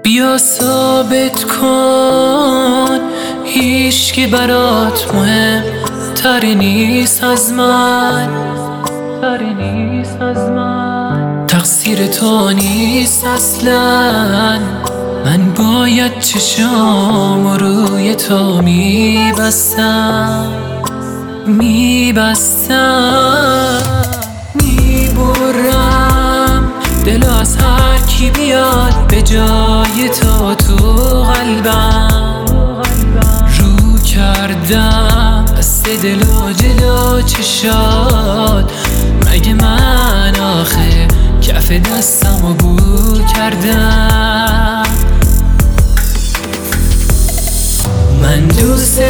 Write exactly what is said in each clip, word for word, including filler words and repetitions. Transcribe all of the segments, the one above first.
بیا ثابت کن هیچکی برات مهم تری نیست از من، تری نیست از من. تقصیر تو نیست اصلا، من باید چشام روی تو میبستم میبستم میبرم دلو از هر کی بیاد به جای تو تو قلبم. رو کردم دست دلو جلو چشاد، مگه من آخه کف دستمو بو کردم؟ من دوست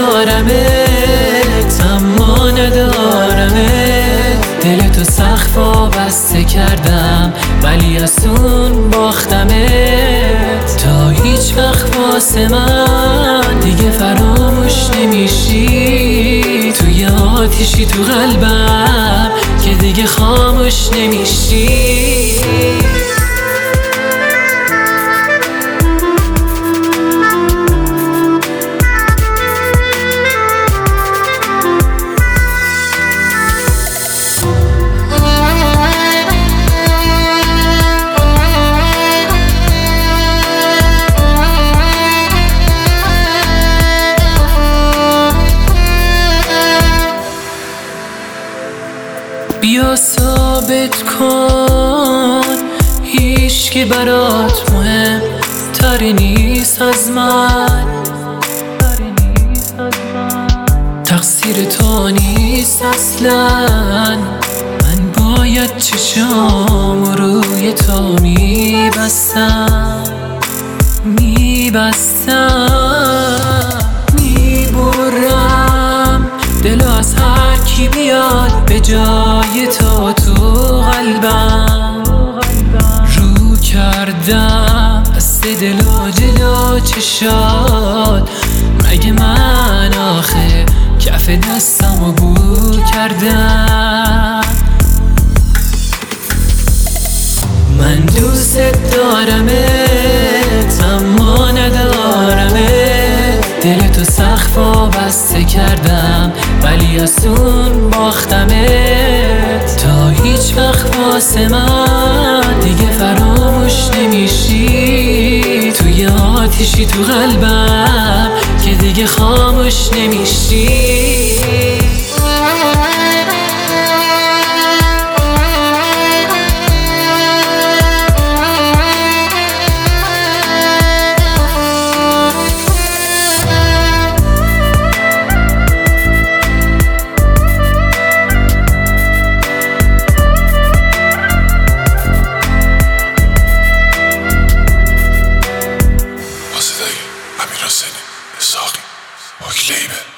دارمت اما ندارمت، دل تو سخت وابسته کردم ولی از اون باختمت. تا هیچ وقت واسه من دیگه فراموش نمیشی، توی آتیشی تو قلبم که دیگه خاموش نمیشی. بیا ثابت کن هیچکی برات مهم تری نیست از من، تری نیست از من. تقصیر تو نیست اصلا، من باید چشام روی تو میبستم میبستم میبرم دلو از هر کی بیاد به جای تو تو قلبم. رو کردم دست دلو جلو چشاد، مگه من آخه کف دستمو بو کردم؟ من دوست دارمت اما ندارمت، دل تو سخت وابسته کردم ولی از اون باختمت. تا هیچ وقت واسه من دیگه فراموش نمیشی، توی آتیشی تو قلبم که دیگه خاموش نمیشی. امیر حسینی اسحاقی، اوک لیبل.